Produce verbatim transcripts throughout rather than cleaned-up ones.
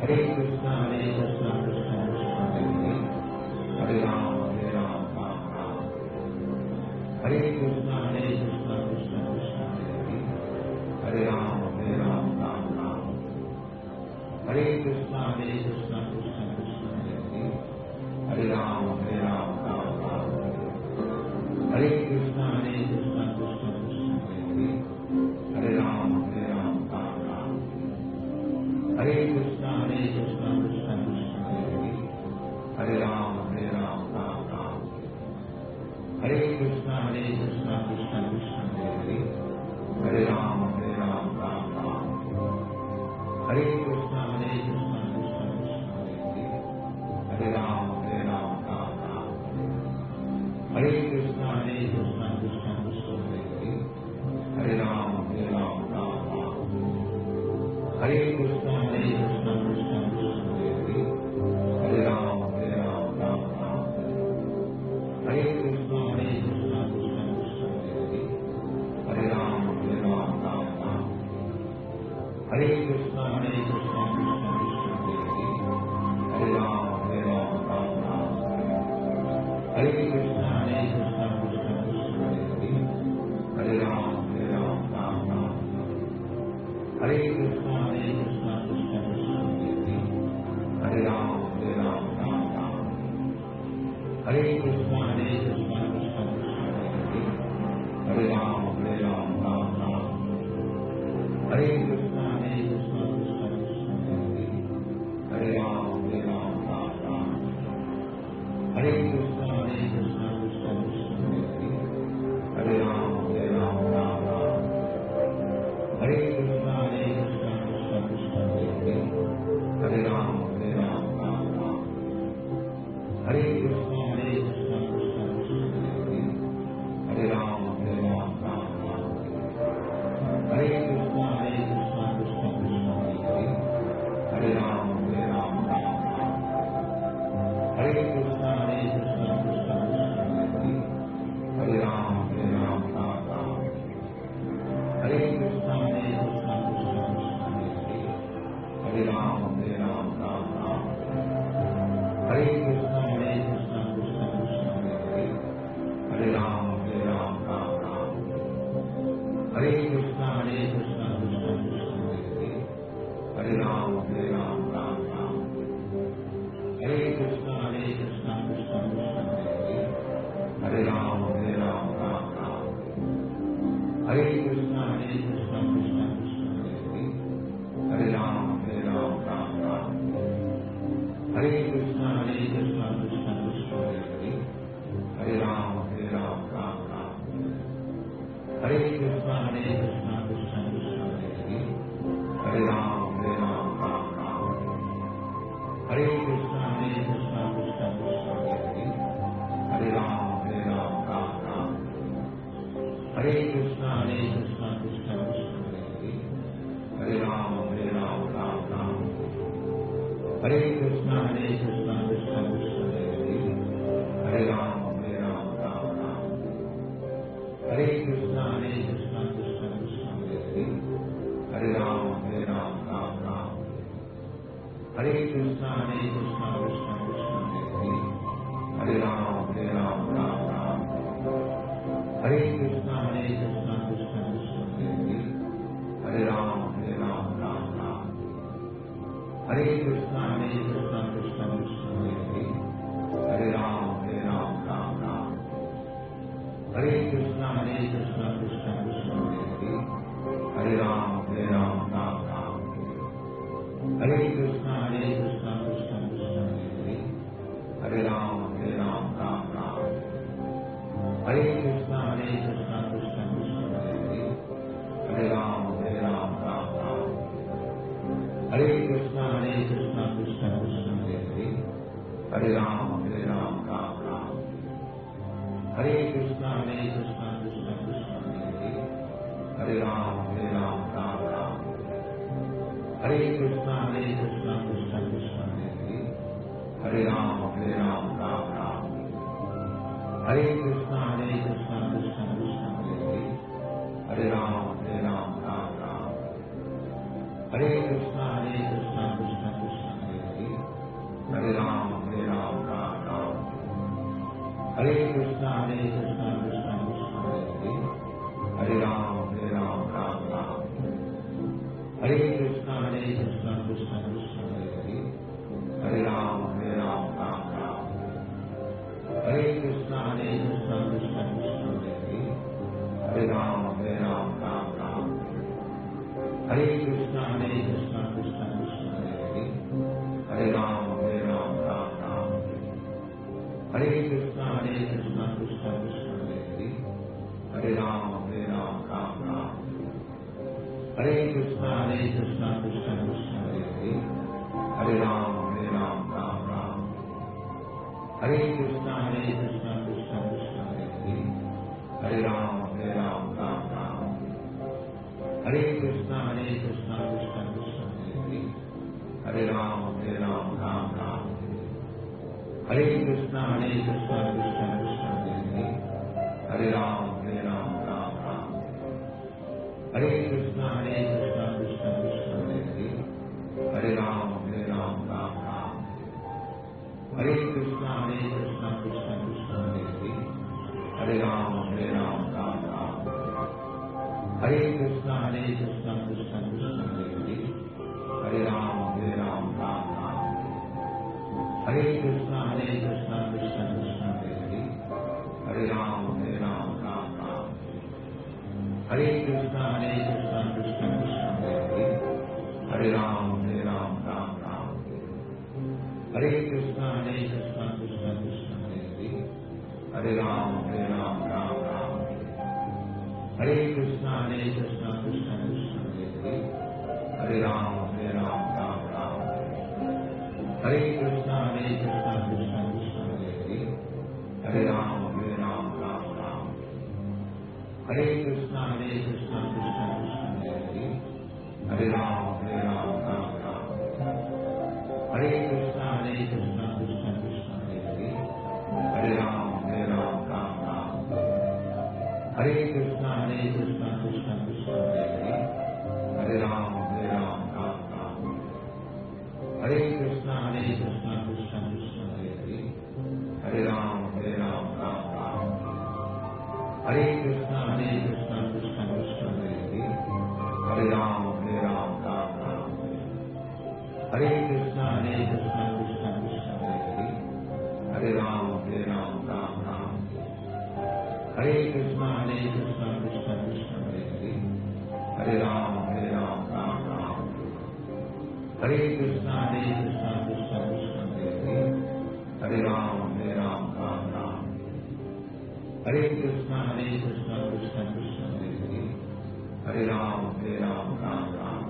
Hare Krishna Hare Krishna Krishna Krishna Hare Hare Ram Hare Ram Ram Ram Hare Krishna Hare Krishna Krishna Krishna Hare Hare Ram Hare Ram Ram Ram Hare Krishna Hare Krishna Krishna Krishna Hare Hare Ram Hare Ram Ram Ram Hare Krishna Hare Krishna Krishna Krishna Hare Hare Ram Hare Ram Ram Ram Hare Krishna Hare Krishna Krishna Krishna Hare Hare Ram Hare Ram Ram Ram Hare Krishna Hare Krishna Krishna Krishna Hare Hare Ram Hare Ram Ram Ram Hare Krishna Hare Krishna Krishna Krishna Hare Hare Ram Hare Ram Ram Ram Hare Krishna Hare Krishna Krishna Krishna Hare Hare Ram Hare Ram Ram Ram Hare Krishna Hare Krishna Krishna Krishna Hare Hare Ram Hare Ram Ram Ram Hare Krishna Hare Krishna Krishna Krishna Hare Hare Ram Hare Ram Ram Ram Hare Krishna Hare Krishna Krishna Krishna Hare Hare Ram Hare Ram Ram Ram Hare Krishna Hare Krishna Krishna Krishna Hare Hare Ram Hare Ram Ram Ram Hare Krishna Hare Krishna Krishna Krishna Hare Hare Ram Hare Ram Ram Ram Hare Krishna Hare Krishna Krishna Krishna Hare Hare Ram Hare Ram Ram Ram Hare Krishna Hare Krishna Krishna Krishna Hare Hare Ram Hare Ram Ram Ram Hare Krishna Hare Krishna Krishna Krishna Hare Hare Ram Hare Ram Ram Ram Hare Krishna Hare Krishna Krishna Krishna Hare Hare Ram Hare Ram Ram Ram Hare Krishna Hare Krishna Krishna Krishna Hare Hare Ram Hare Ram Ram Ram Hare Krishna Hare Krishna Krishna Krishna Hare Hare Ram Hare Ram Ram Ram Hare Krishna Hare Krishna Krishna Krishna Hare Hare Ram Hare Ram Ram Ram Hare Krishna Hare Krishna Krishna Krishna Hare Hare Ram Hare Ram Ram Ram Hare Krishna Hare Krishna Krishna Krishna Hare Hare Ram Hare Ram Ram Ram Hare Krishna Hare Krishna Krishna Krishna Hare Hare Ram Hare Ram Ram Ram Hare Krishna Hare Krishna Krishna Krishna Hare Hare Ram Hare Ram Ram Ram Hare Krishna Hare Krishna Krishna Krishna Hare Hare Ram Hare Ram Ram Ram Hare Krishna Hare Krishna Krishna Krishna Hare Hare Ram Hare Ram Ram Ram Hare Krishna Hare Krishna Krishna Krishna Hare Hare Ram Hare Ram Ram Ram Hare Krishna Hare Krishna Krishna Krishna Hare Hare Ram Hare Ram Ram Ram Hare Krishna Hare Krishna Krishna Krishna Hare Hare Ram Hare Ram Ram Ram Hare Krishna Hare Krishna Krishna Krishna Hare Hare Ram Hare Ram Ram Ram Hare Krishna Hare Krishna Krishna Krishna Hare Hare Ram Hare Ram Ram Ram Hare Krishna Hare Krishna Krishna Krishna Hare Hare Ram Hare Ram Ram Ram Hare Krishna Hare Krishna Krishna Krishna Hare Hare Ram Hare Ram Ram Ram Hare Krishna Hare Krishna Krishna Krishna Hare Hare Ram Hare Ram Ram Ram Hare Krishna Hare Krishna Krishna Krishna Hare Hare Ram Hare Ram Ram Ram Hare Krishna Hare Krishna Krishna Krishna Hare Hare Ram Hare Ram Ram Ram Hare Krishna Hare Krishna Krishna Krishna Hare Hare Ram Hare Ram Ram Ram Hare Krishna Hare Krishna Krishna Krishna Hare Hare Ram Hare Ram Ram Ram Hare Krishna Hare Krishna Krishna Krishna Hare Hare Ram Hare Ram Ram Ram Hare Krishna Hare Krishna Krishna Krishna Hare Hare Ram Hare Ram Ram Ram Hare Krishna Hare Krishna Krishna Krishna Hare Hare Ram Hare Ram Ram Ram Hare Krishna Hare Krishna Krishna Krishna Hare Ram Hare Ram Ram Ram Hare Krishna Hare Krishna Krishna Krishna Hare Hare Hare Ram Hare Ram Ram Ram Hare Krishna Hare Krishna Krishna Krishna Hare Hare Hare Ram Hare Ram Ram Ram Hare Krishna Hare Krishna Krishna Krishna Hare Hare Hare Ram Hare Ram Ram Ram Hare Krishna Hare Krishna Krishna Krishna Hare Hare Hare Ram Hare Ram Ram Ram Hare Krishna Hare Krishna Krishna Krishna Hare Hare Hare Ram Hare Ram Ram Ram Hare Krishna Hare Krishna Krishna Krishna Hare Hare Hare Ram Hare Ram Ram Ram Hare Krishna Hare Krishna Krishna Krishna Hare Hare Hare Ram Hare Ram Ram Ram Hare Krishna Hare Krishna Krishna Krishna Hare Hare Hare Ram Hare Ram Ram Ram Hare Krishna Hare Krishna Krishna Krishna Hare Hare Hare Ram Hare Ram Ram Ram Hare Krishna Hare Krishna Krishna Krishna Hare Hare Hare Ram Hare Ram Ram Ram Hare Krishna Hare Krishna Krishna Krishna Hare Hare Hare Ram Hare Ram Ram Ram Hare Krishna Hare Krishna Krishna Krishna Hare Hare Hare Ram Hare Ram Ram Ram Hare Krishna Hare Krishna Krishna Krishna Hare Hare Hare Ram Hare Ram Ram Ram Hare Krishna Hare Krishna Krishna Krishna Hare Hare Hare Ram Hare Ram Ram Ram Hare Krishna Hare Krishna Krishna Krishna Hare Hare Hare Ram Hare Ram Ram Ram Hare Krishna Hare Krishna Krishna Krishna Hare Hare Hare Ram Hare Ram Ram Ram Hare Krishna Hare Krishna Krishna Krishna Hare Hare Hare Ram Hare Ram Ram Ram Hare Krishna Hare Krishna Krishna Krishna Hare Hare Hare Ram Hare Ram Ram Ram Hare Krishna Hare Krishna Krishna Krishna Hare Hare Hare Ram Hare Ram Ram Ram Hare Krishna Hare Krishna Krishna Krishna Hare Hare Hare Ram Hare Ram Ram Ram Hare Krishna Hare Krishna Krishna Krishna Hare Hare Hare Ram Hare Ram Ram Ram Hare Krishna Hare Krishna Krishna Krishna Hare Hare Hare Ram Hare Ram Ram Ram Hare Krishna Hare Krishna Krishna Krishna Hare Hare Hare Ram Hare Ram Ram Ram Hare Krishna Hare Krishna Krishna Krishna Hare Hare Hare Ram Hare Ram Ram Ram Hare Krishna Hare Krishna Krishna Krishna Hare Hare Hare Ram Hare Ram Ram Ram Hare Krishna Hare Krishna Krishna Krishna Hare Hare Hare Ram Hare Ram Ram Ram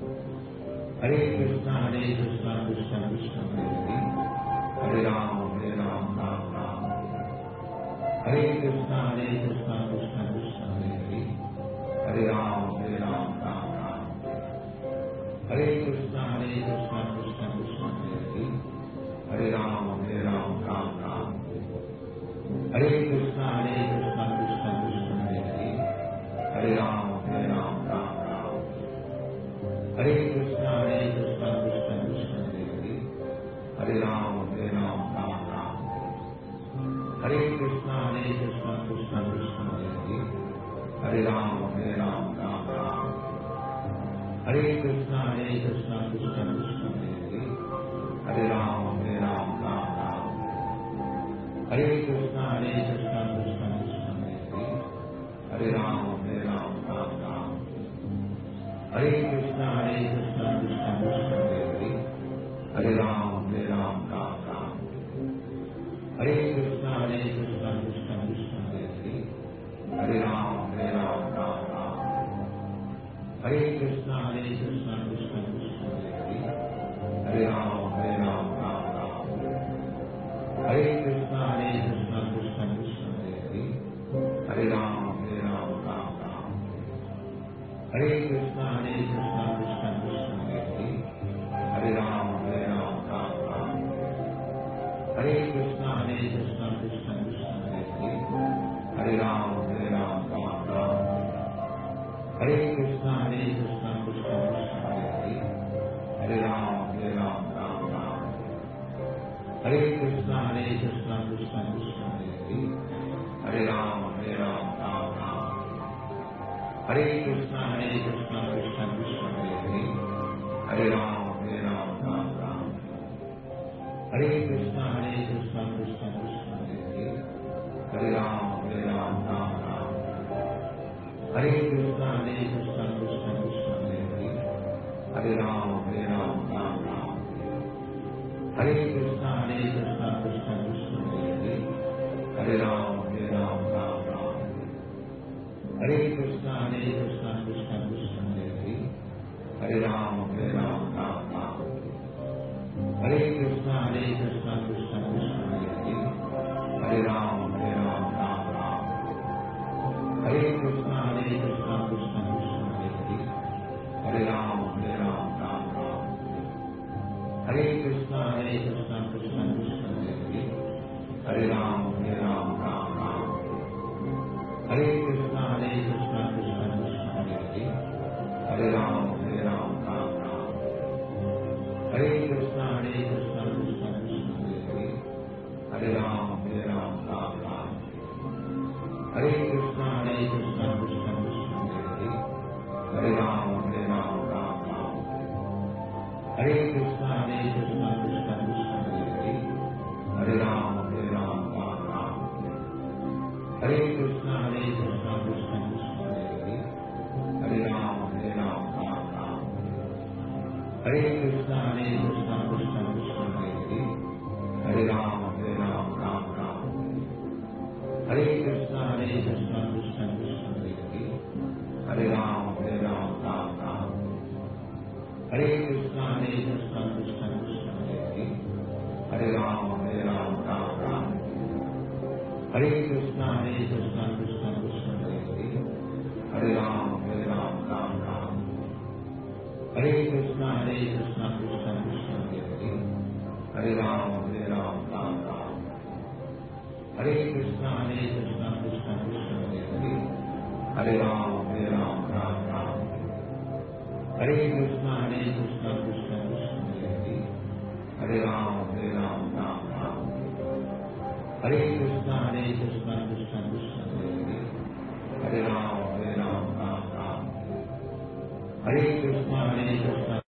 Hare Krishna Hare Krishna Krishna Krishna Hare Hare Hare Ram Hare Ram Ram Ram Hare Krishna Hare Krishna Krishna Krishna Hare Hare Hare Ram Hare Ram Ram Ram Hare Krishna Hare Krishna Krishna Krishna Hare Hare Hare Ram Hare Ram Ram Ram Hare Krishna Hare Krishna Krishna Krishna Hare Hare Hare Ram Hare Ram Ram Ram Hare Krishna Hare Krishna Krishna Krishna Hare Hare Hare Ram Hare Ram Ram Ram Hare Krishna Hare Krishna Krishna Krishna Hare Hare Hare Ram Hare Ram Ram Ram Hare Krishna Hare Krishna Krishna Krishna Hare Hare Hare Ram Hare Ram Ram Ram Hare Krishna Hare Krishna Krishna Krishna Hare Hare Hare Ram Hare Ram Ram Ram Hare Krishna Hare Krishna Krishna Krishna Hare Hare Hare Ram Hare Ram Ram Ram Hare Krishna Hare Krishna Krishna Krishna Hare Hare Hare Ram Hare Ram Ram Ram Hare Krishna Hare Krishna Krishna Krishna Hare Hare Hare Ram Hare Ram Ram Ram Hare Krishna Hare Krishna Krishna Krishna Hare Hare Hare Ram Hare Ram Ram Ram Hare Krishna Hare Krishna Krishna Krishna Hare Hare Hare Ram Hare Ram Ram Ram Hare Krishna Hare Krishna Krishna Krishna Hare Hare Hare Ram Hare Ram Ram Ram Hare Krishna Hare Krishna Krishna Krishna Hare Hare Hare Ram Hare Ram Ram Ram Krishna, Hare Krishna, Krishna Krishna, Hare Hare, Hare Rama, Hare Rama, Rama Rama, Hare Krishna, Hare Krishna, Krishna Krishna, Hare Hare, Hare Rama, Hare Rama, Rama Rama, Hare Krishna, Hare Krishna, Krishna Krishna, Hare Hare, Hare Rama, Hare Rama, Rama Rama, Hare Krishna, Hare Krishna, Krishna Krishna, Hare Hare, Hare Rama, Hare Rama, Rama Rama, Hare Krishna, Hare Krishna, Krishna Krishna, Hare Hare, Hare Rama, Hare Rama, Rama Rama, Hare Krishna, Hare Krishna, Krishna Krishna, Hare Hare, Hare Rama, Hare Rama, Rama Rama, Hare Krishna, Hare Krishna, Krishna Krishna, Hare Hare, Hare Rama, Hare Rama, Rama Rama, Hare Krishna, Hare Krishna, Krishna Krishna, Hare Hare, Hare Rama, Hare Rama, Rama Rama, Hare Krishna, Hare Krishna, Krishna Krishna, Hare Hare, Hare Rama, Hare Rama, Rama Rama, Hare Krishna, Hare Krishna, Krishna Krishna, Hare Hare, Hare Rama, Hare Rama, Rama Rama, Hare Krishna, Hare Krishna, Krishna Krishna, Hare Hare, Hare Rama, Hare Rama, Rama Rama, Hare Krishna, Hare Krishna, Krishna Krishna, Hare Hare, Hare Rama, Hare Rama, Rama Rama, Hare Krishna, Hare Krishna, Krishna Krishna, Hare Hare, Hare Rama, Hare Rama, Rama Rama, Hare Krishna, Hare Krishna, Krishna Krishna, Hare Hare, Hare Rama, Hare Rama, Rama Rama, Hare Krishna, Hare Krishna, Krishna Krishna, Hare Hare, Hare Rama, Hare Rama, Rama Rama, Hare Krishna, Hare Krishna, Krishna Krishna, Hare Hare, Hare Rama, Hare Rama, Rama Rama, Hare Krishna, Hare Krishna, Krishna Krishna, Hare Hare, Hare Rama, Hare Rama, Rama Rama, Hare Krishna, Hare Krishna, Krishna Krishna, Hare Hare, Hare Rama, Hare Rama, Rama Rama, Hare Krishna, Hare Krishna, Krishna Krishna, Hare Hare, Hare Rama, Hare Rama, Rama Rama, Hare Krishna, Hare Krishna, Krishna Krishna, Hare Hare, Hare Rama, Hare Rama, Rama Rama, Hare Krishna, Hare Krishna, Krishna Krishna, Hare Hare, Hare Rama, Hare Rama, Rama Rama, Hare Krishna, Hare Krishna, Krishna Krishna, Hare Hare, Hare Rama, Hare Rama, Rama Rama, Hare Krishna, Hare Krishna.